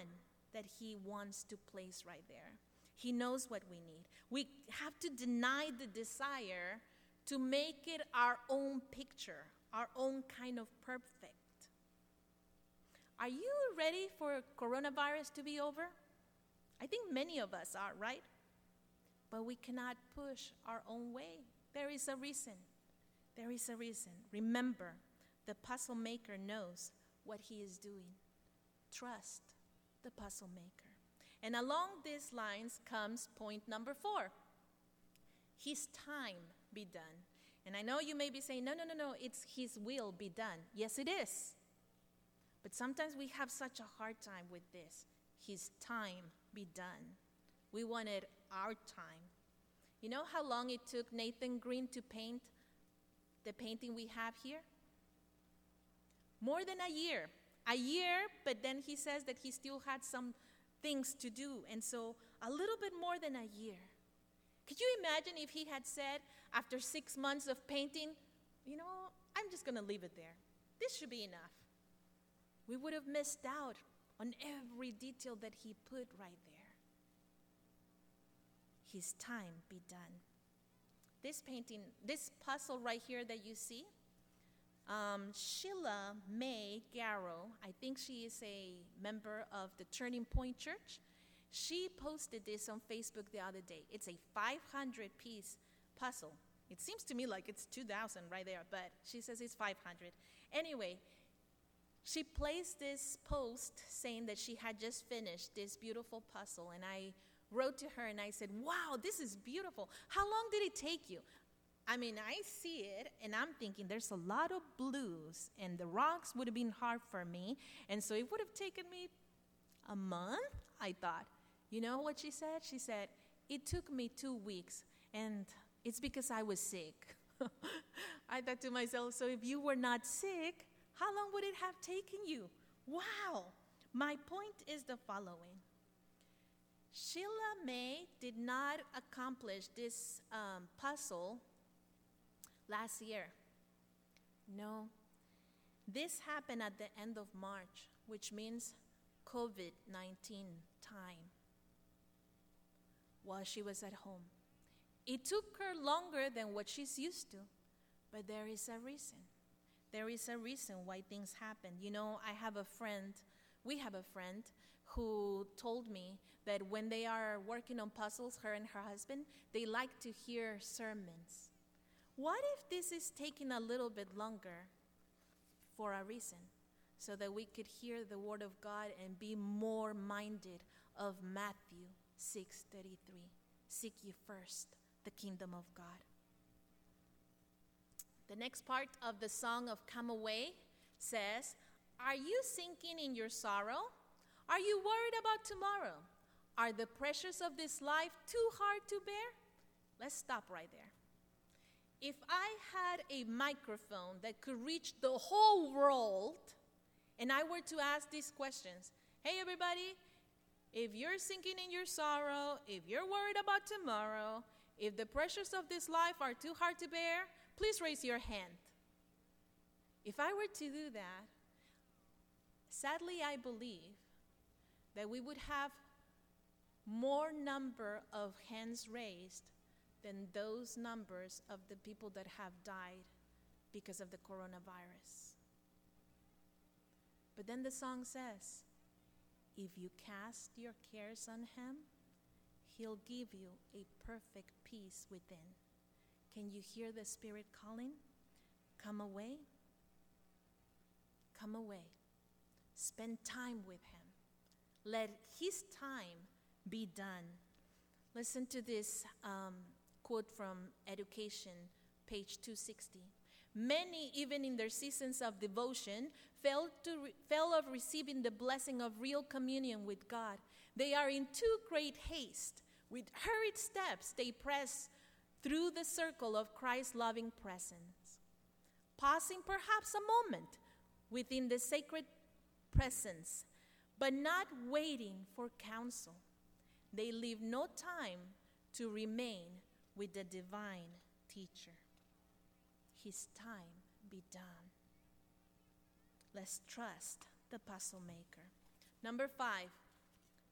that he wants to place right there. He knows what we need. We have to deny the desire to make it our own picture, our own kind of perfect. Are you ready for coronavirus to be over? I think many of us are, right? But we cannot push our own way. There is a reason. There is a reason. Remember, the puzzle maker knows what he is doing. Trust the puzzle maker. And along these lines comes point number four. His time be done. And I know you may be saying, no, no, no, no, it's his will be done. Yes, it is. But sometimes we have such a hard time with this. His time be done. We wanted our time. You know how long it took Nathan Green to paint the painting we have here? More than a year. A year, but then he says that he still had some things to do. And so a little bit more than a year. Could you imagine if he had said after six months of painting, you know, I'm just going to leave it there. This should be enough. We would have missed out on every detail that he put right there. His time be done. This painting, this puzzle right here that you see, um, Sheila May Garrow, I think she is a member of the Turning Point Church. She posted this on Facebook the other day. It's a five hundred piece puzzle. It seems to me like it's two thousand right there, but she says it's five hundred. Anyway, she placed this post saying that she had just finished this beautiful puzzle, and I wrote to her and I said, wow, this is beautiful. How long did it take you? I mean, I see it, and I'm thinking there's a lot of blues, and the rocks would have been hard for me, and so it would have taken me a month, I thought. You know what she said? She said, it took me two weeks, and it's because I was sick. I thought to myself, so if you were not sick, how long would it have taken you? Wow. My point is the following. Sheila May did not accomplish this um, puzzle last year. No. This happened at the end of March, which means COVID nineteen time, while she was at home. It took her longer than what she's used to, but there is a reason. There is a reason why things happen. You know, I have a friend, we have a friend who told me that when they are working on puzzles, her and her husband, they like to hear sermons. What if this is taking a little bit longer for a reason? So that we could hear the word of God and be more minded of Matthew six thirty-three. Seek ye first the kingdom of God. The next part of the song of Come Away says, are you sinking in your sorrow? Are you worried about tomorrow? Are the pressures of this life too hard to bear? Let's stop right there. If I had a microphone that could reach the whole world, and I were to ask these questions, hey everybody, if you're sinking in your sorrow, if you're worried about tomorrow, if the pressures of this life are too hard to bear, please raise your hand. If I were to do that, sadly I believe that we would have more number of hands raised than those numbers of the people that have died because of the coronavirus. But then the song says, if you cast your cares on him, he'll give you a perfect peace within. Can you hear the Spirit calling? Come away. Come away. Spend time with him. Let his time be done. Listen to this um, quote from Education, page two sixty. Many, even in their seasons of devotion, fail, to re- fail of receiving the blessing of real communion with God. They are in too great haste. With hurried steps, they press through the circle of Christ's loving presence, pausing perhaps a moment within the sacred presence, but not waiting for counsel. They leave no time to remain with the divine teacher. His time be done. Let's trust the puzzle maker. Number five,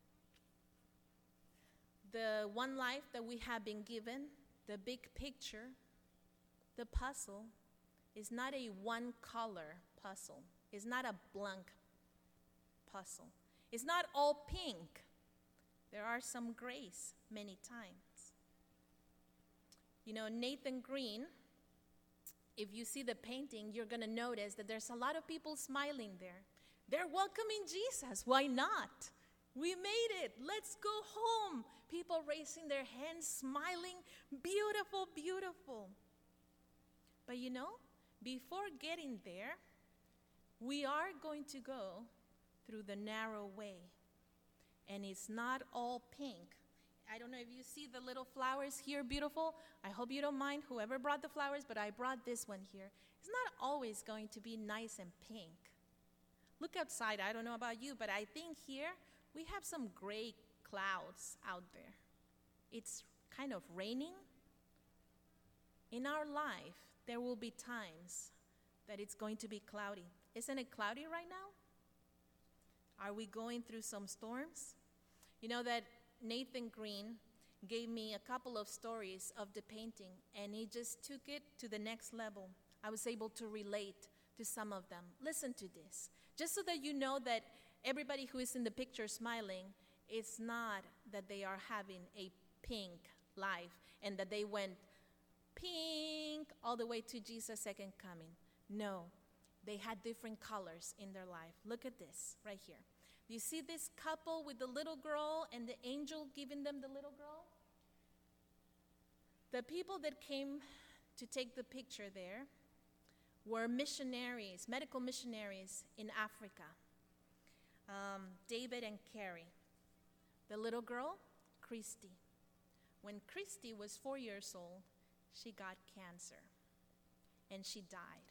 the one life that we have been given, the big picture, the puzzle, is not a one-color puzzle. It's not a blank puzzle. It's not all pink. There are some grays many times. You know, Nathan Green, if you see the painting, you're going to notice that there's a lot of people smiling there. They're welcoming Jesus. Why not? We made it. Let's go home. People raising their hands, smiling. Beautiful, beautiful. But you know, before getting there, we are going to go through the narrow way. And it's not all pink. I don't know if you see the little flowers here, beautiful. I hope you don't mind whoever brought the flowers, but I brought this one here. It's not always going to be nice and pink. Look outside. I don't know about you, but I think here we have some gray clouds out there. It's kind of raining. In our life, there will be times that it's going to be cloudy. Isn't it cloudy right now? Are we going through some storms? You know that Nathan Green gave me a couple of stories of the painting, and he just took it to the next level. I was able to relate to some of them. Listen to this. Just so that you know that everybody who is in the picture smiling, it's not that they are having a pink life and that they went pink all the way to Jesus' second coming. No, they had different colors in their life. Look at this right here. Do you see this couple with the little girl and the angel giving them the little girl? The people that came to take the picture there were missionaries, medical missionaries in Africa. Um, David and Carrie. The little girl, Christy. When Christy was four years old, she got cancer, and she died.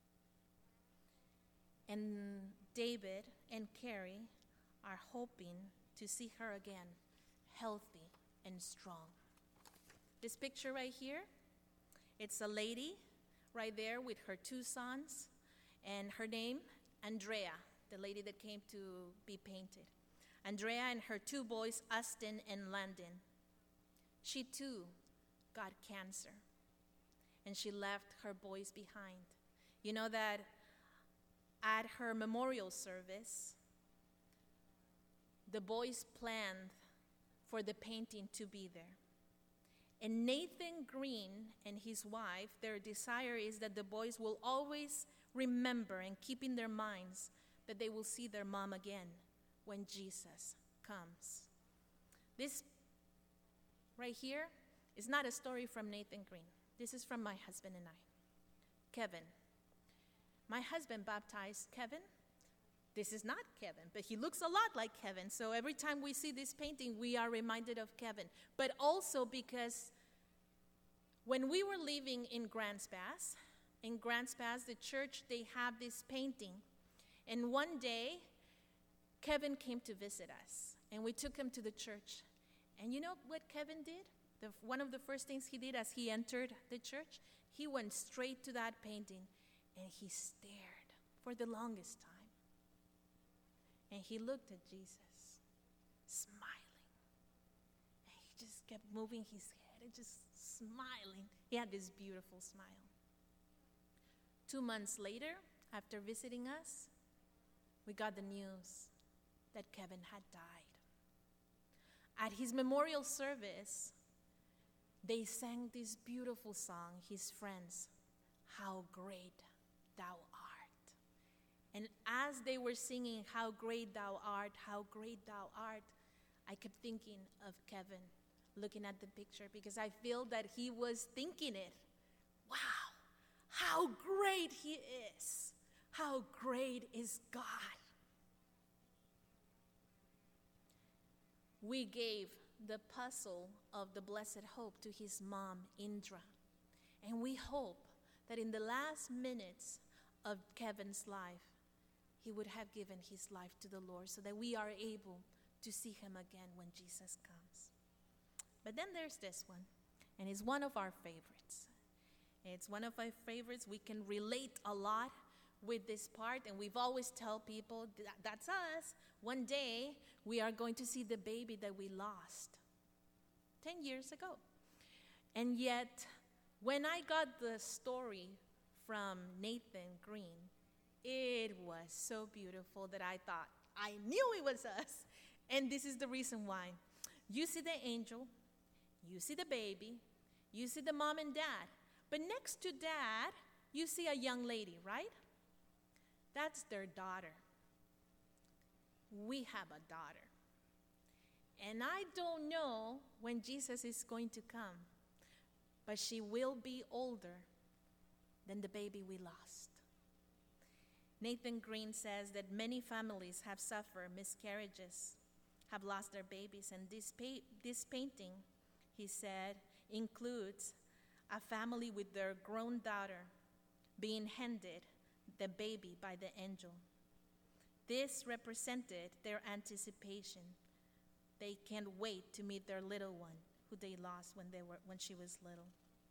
And David and Carrie are hoping to see her again, healthy and strong. This picture right here, it's a lady right there with her two sons, and her name, Andrea, the lady that came to be painted. Andrea and her two boys, Austin and Landon. She too got cancer, and she left her boys behind. You know that at her memorial service, the boys planned for the painting to be there. And Nathan Green and his wife, their desire is that the boys will always remember and keep in their minds that they will see their mom again when Jesus comes. This right here is not a story from Nathan Green. This is from my husband and I, Kevin. My husband baptized Kevin. This is not Kevin, but he looks a lot like Kevin. So every time we see this painting, we are reminded of Kevin. But also because when we were living in Grants Pass, in Grants Pass, the church, they have this painting. And one day, Kevin came to visit us, and we took him to the church. And you know what Kevin did? The, one of the first things he did as he entered the church, he went straight to that painting, and he stared for the longest time. And he looked at Jesus, smiling. And he just kept moving his head and just smiling. He had this beautiful smile. Two months later, after visiting us, we got the news that Kevin had died. At his memorial service, they sang this beautiful song, his friends, "How Great Thou Art." And as they were singing, "How great thou art, how great thou art," I kept thinking of Kevin looking at the picture, because I feel that he was thinking it. Wow, how great he is. How great is God. We gave the puzzle of the Blessed Hope to his mom, Indra. And we hope that in the last minutes of Kevin's life, he would have given his life to the Lord so that we are able to see him again when Jesus comes. But then there's this one, and it's one of our favorites. It's one of our favorites. We can relate a lot with this part, and we've always tell people, that's us. One day, we are going to see the baby that we lost. ten years ago. And yet, when I got the story from Nathan Green, it was so beautiful that I thought, I knew it was us. And this is the reason why. You see the angel, you see the baby, you see the mom and dad. But next to dad, you see a young lady, right? That's their daughter. We have a daughter. And I don't know when Jesus is going to come, but she will be older than the baby we lost. Nathan Green says that many families have suffered miscarriages, have lost their babies, and this, pa- this painting, he said, includes a family with their grown daughter being handed the baby by the angel. This represented their anticipation. They can't wait to meet their little one who they lost when they were when she was little.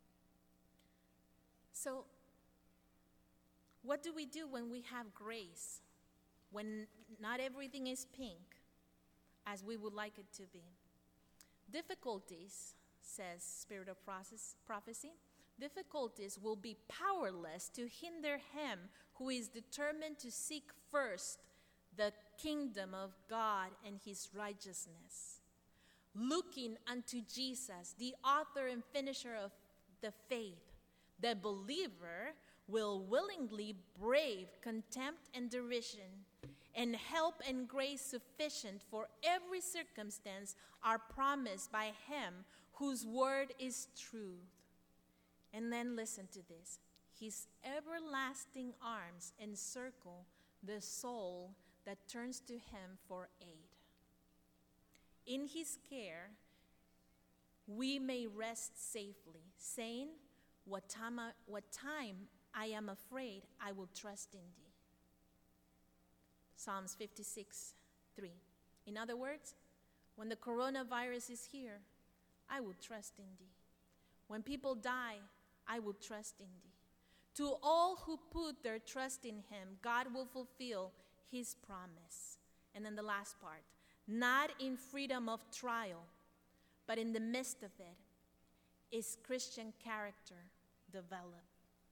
So, what do we do when we have grace? When not everything is pink as we would like it to be? Difficulties, says Spirit of Prophecy, difficulties will be powerless to hinder him who is determined to seek first the kingdom of God and his righteousness, looking unto Jesus, the author and finisher of the faith. The believer will willingly brave contempt and derision, and help and grace sufficient for every circumstance are promised by him whose word is truth. And then listen to this. His everlasting arms encircle the soul that turns to him for aid. In his care, we may rest safely, saying, what time, I, what time I am afraid, I will trust in thee. Psalms fifty-six, three. In other words, when the coronavirus is here, I will trust in thee. When people die, I will trust in thee. To all who put their trust in him, God will fulfill his promise. And then the last part, not in freedom of trial, but in the midst of it, is Christian character developed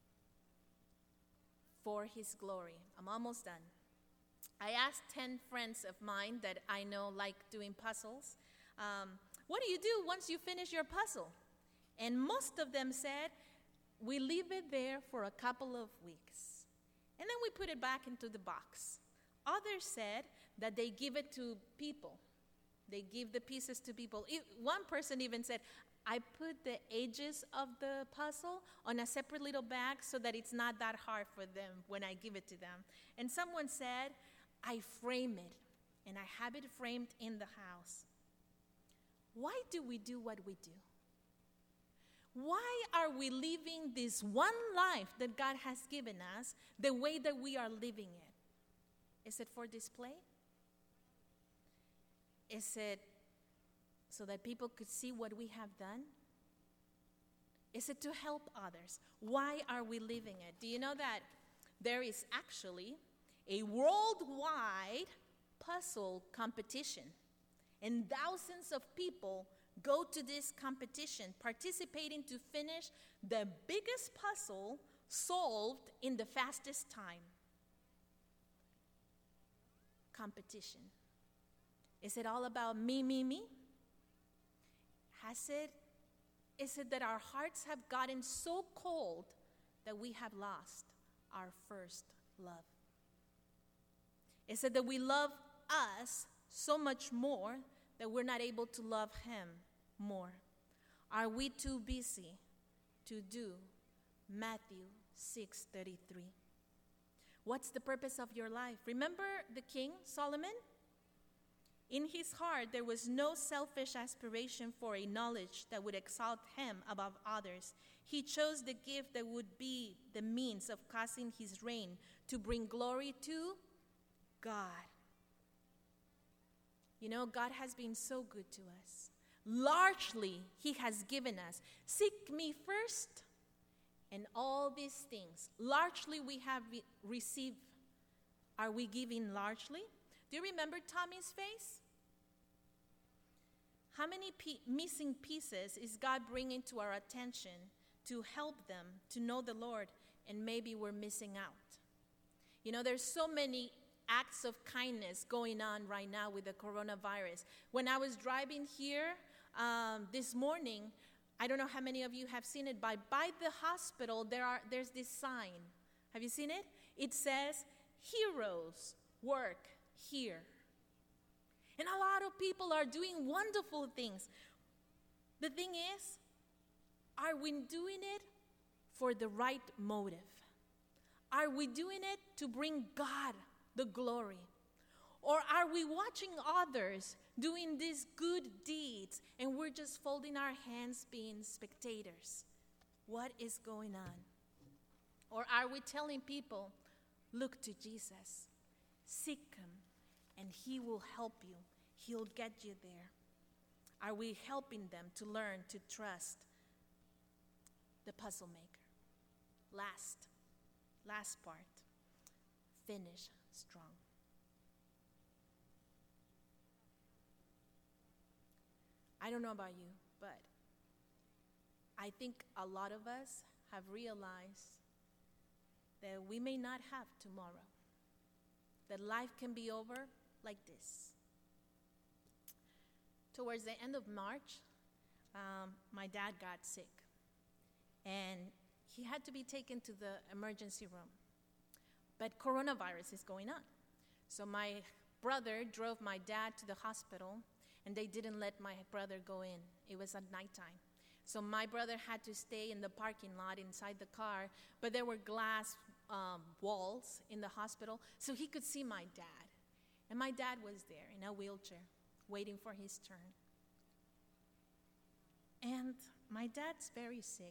for his glory. I'm almost done. I asked ten friends of mine that I know like doing puzzles, um, what do you do once you finish your puzzle? And most of them said, we leave it there for a couple of weeks, and then we put it back into the box. Others said that they give it to people. They give the pieces to people. It, one person even said, I put the edges of the puzzle on a separate little bag so that it's not that hard for them when I give it to them. And someone said, I frame it, and I have it framed in the house. Why do we do what we do? Why are we living this one life that God has given us the way that we are living it? Is it for display? Is it so that people could see what we have done? Is it to help others? Why are we living it? Do you know that there is actually a worldwide puzzle competition, and thousands of people go to this competition, participating to finish the biggest puzzle solved in the fastest time? Competition. Is it all about me, me, me? Has it, is it that our hearts have gotten so cold that we have lost our first love? Is it that we love us so much more that we're not able to love him more? Are we too busy to do Matthew six thirty-three? What's the purpose of your life? Remember the king, Solomon? In his heart, there was no selfish aspiration for a knowledge that would exalt him above others. He chose the gift that would be the means of causing his reign to bring glory to God. You know, God has been so good to us. Largely, he has given us. Seek me first, and all these things. Largely, we have re- received. Are we giving largely? Do you remember Tommy's face? How many pe- missing pieces is God bringing to our attention to help them to know the Lord, and maybe we're missing out? You know, there's so many acts of kindness going on right now with the coronavirus. When I was driving here um, this morning, I don't know how many of you have seen it, but by the hospital, there are there's this sign. Have you seen it? It says, "Heroes work here." And a lot of people are doing wonderful things. The thing is, are we doing it for the right motive? Are we doing it to bring God the glory? Or are we watching others doing these good deeds and we're just folding our hands being spectators? What is going on? Or are we telling people, look to Jesus, seek him, and he will help you. He'll get you there. Are we helping them to learn to trust the puzzle maker? Last, last part, finish strong. I don't know about you, but I think a lot of us have realized that we may not have tomorrow, that life can be over like this. Towards the end of March, um, my dad got sick, and he had to be taken to the emergency room. But coronavirus is going on. So my brother drove my dad to the hospital, and they didn't let my brother go in. It was at nighttime. So my brother had to stay in the parking lot inside the car, but there were glass um, walls in the hospital, so he could see my dad. And my dad was there in a wheelchair, waiting for his turn. And my dad's very sick.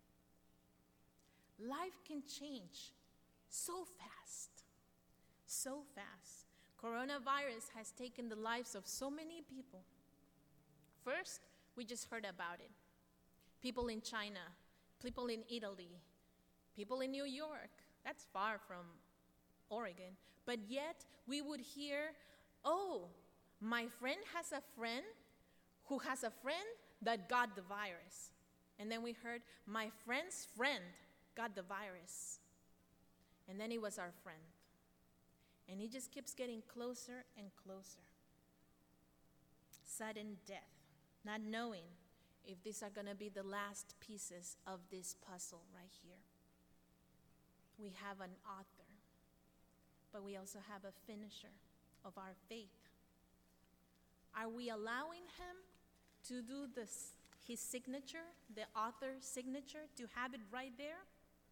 Life can change so fast, so fast. Coronavirus has taken the lives of so many people. First, we just heard about it. People in China, people in Italy, people in New York. That's far from Oregon. But yet, we would hear, oh, my friend has a friend who has a friend that got the virus. And then we heard, my friend's friend got the virus. And then it was our friend. And it just keeps getting closer and closer. Sudden death, not knowing if these are going to be the last pieces of this puzzle right here. We have an author, but we also have a finisher of our faith. Are we allowing him to do this, his signature, the author's signature, to have it right there?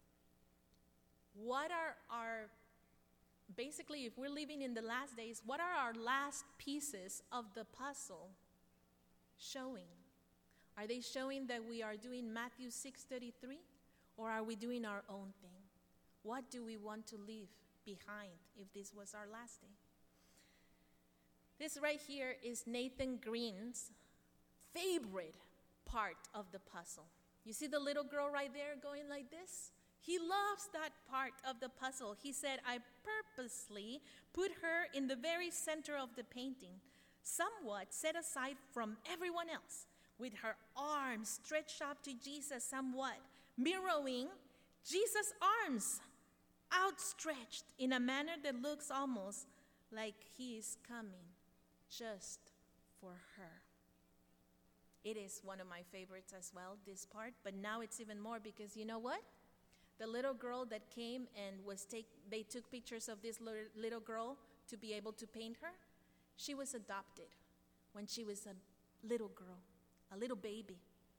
What are our, basically, if we're living in the last days, what are our last pieces of the puzzle showing? Are they showing that we are doing Matthew six thirty-three, or are we doing our own thing? What do we want to leave behind if this was our last day? This right here is Nathan Green's favorite part of the puzzle. You see the little girl right there going like this? He loves that part of the puzzle. He said, I purposely put her in the very center of the painting, somewhat set aside from everyone else, with her arms stretched up to Jesus somewhat, mirroring Jesus' arms outstretched in a manner that looks almost like he is coming just for her. It is one of my favorites as well, this part, but now it's even more because you know what? The little girl that came and was take, they took pictures of this little, little girl to be able to paint her. She was adopted when she was a little girl, a little baby.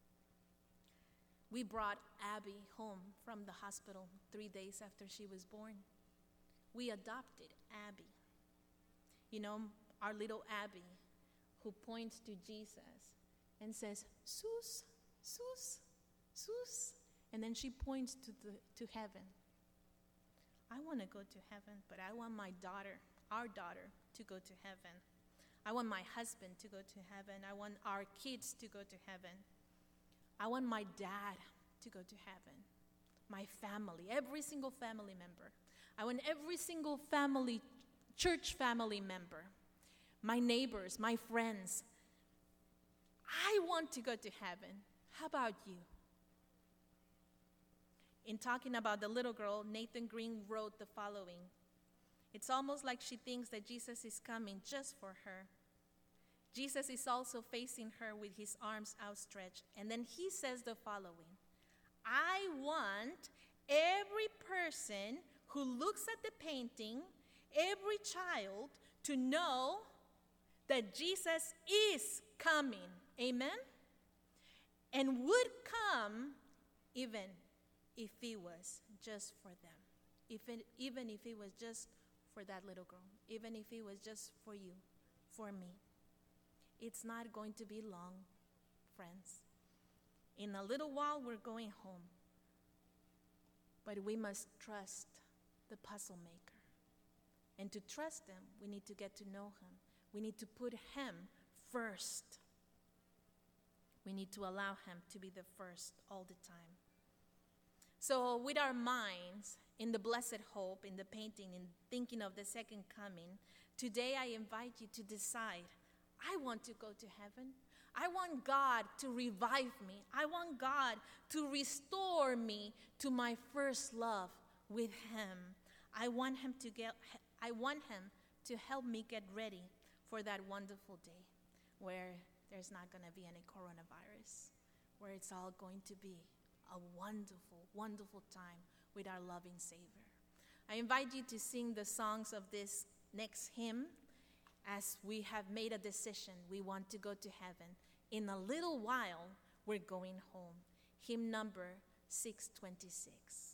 We brought Abby home from the hospital three days after she was born. We adopted Abby. You know, our little Abby who points to Jesus and says, Sus, Sus, Sus. And then she points to the to heaven. I want to go to heaven, but I want my daughter, our daughter, to go to heaven. I want my husband to go to heaven. I want our kids to go to heaven. I want my dad to go to heaven. My family, every single family member. I want every single family, church family member. My neighbors, my friends. I want to go to heaven. How about you? In talking about the little girl, Nathan Green wrote the following. It's almost like she thinks that Jesus is coming just for her. Jesus is also facing her with his arms outstretched. And then he says the following. I want every person who looks at the painting, every child, to know that Jesus is coming. Amen? And would come even if it was just for them. If it, even if it was just for that little girl. Even if it was just for you, for me. It's not going to be long, friends. In a little while, we're going home. But we must trust the puzzle maker. And to trust him, we need to get to know him. We need to put him first. We need to allow him to be the first all the time. So with our minds in the blessed hope, in the painting, in thinking of the second coming, today I invite you to decide, I want to go to heaven. I want God to revive me. I want God to restore me to my first love with him. I want him to get I want him to help me get ready for that wonderful day where there's not going to be any coronavirus, where it's all going to be a wonderful, wonderful time with our loving Savior. I invite you to sing the songs of this next hymn as we have made a decision. We want to go to heaven. In a little while, we're going home. Hymn number six twenty-six.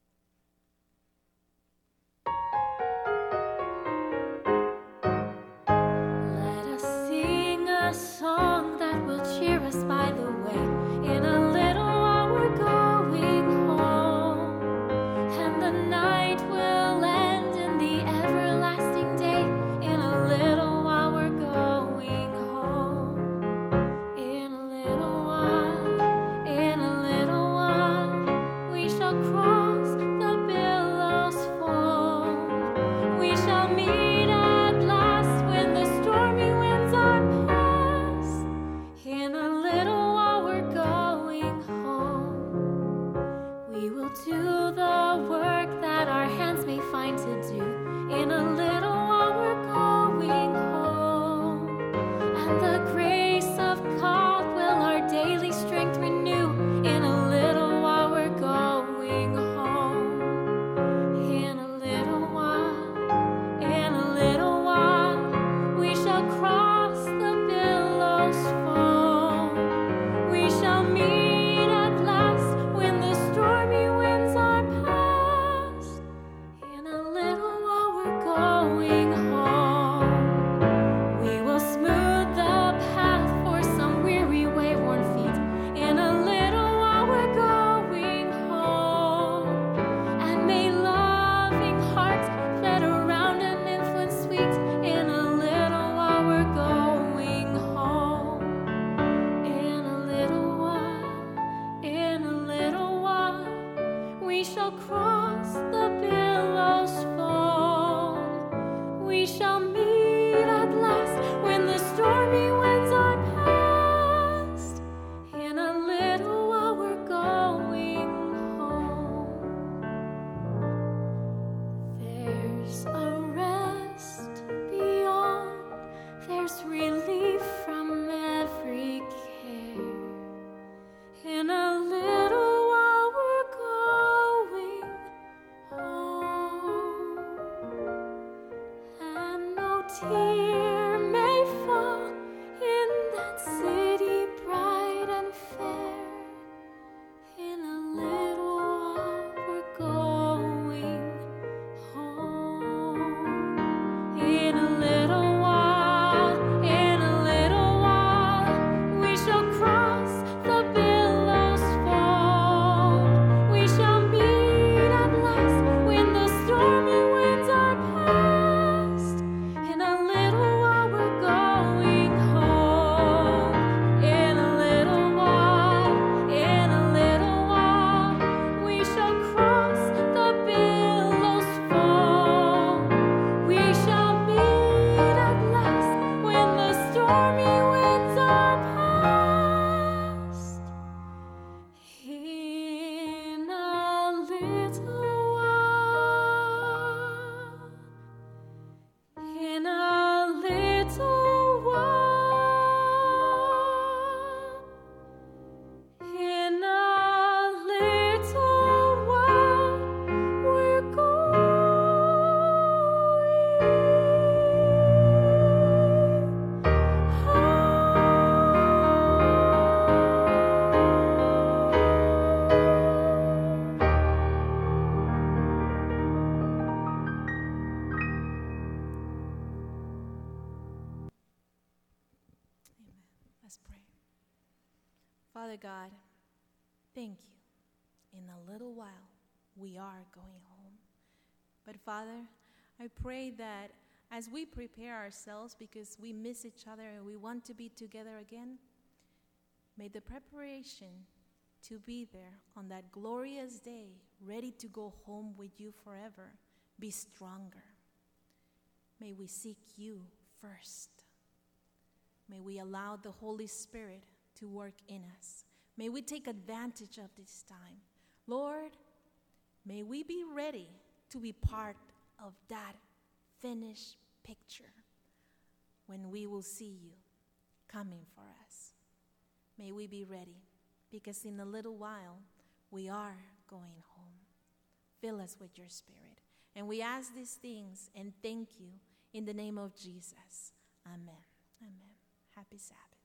Let us sing a song that will cheer us by the way. In a little while we're going home, and the night will end in the everlasting day. In a little while we're going home. In a little while, in a little while, we shall cross the billows foam. We shall meet at last when the stormy winds are past. In a little while we're going home. We will do the work that our hands may find to do. In a little while we're going home. And the grace of God will our daily strength renew. In a little while we're going home. In a little while, in a little while, we shall cross the billows foam. We shall meet at last when the stormy winds are past. In a little while we're going home. We will smooth the path for some weary, wayworn feet. In a little while we're going home. And may loving hearts fed around an infant sweet. In a little while we're going home. In a little while, in a little while, we shall cross the billows foam. We shall meet at last when the stormy winds are past. In a little while we're going home. There's a rest beyond. There's relief from every care. In a little while we're going home. And no tear may fall in that city bright and fair. In a little while we're going home. In a little while, in a little while, we shall cross the billows foam. We shall meet at last when the stormy winds are past. In a little Father God, thank you. In a little while, we are going home. But Father, I pray that as we prepare ourselves, because we miss each other and we want to be together again, may the preparation to be there on that glorious day, ready to go home with you forever, be stronger. May we seek you first. May we allow the Holy Spirit to work in us. May we take advantage of this time. Lord, may we be ready to be part of that finished picture when we will see you coming for us. May we be ready, because in a little while we are going home. Fill us with your Spirit. And we ask these things and thank you in the name of Jesus. Amen. Amen. Happy Sabbath.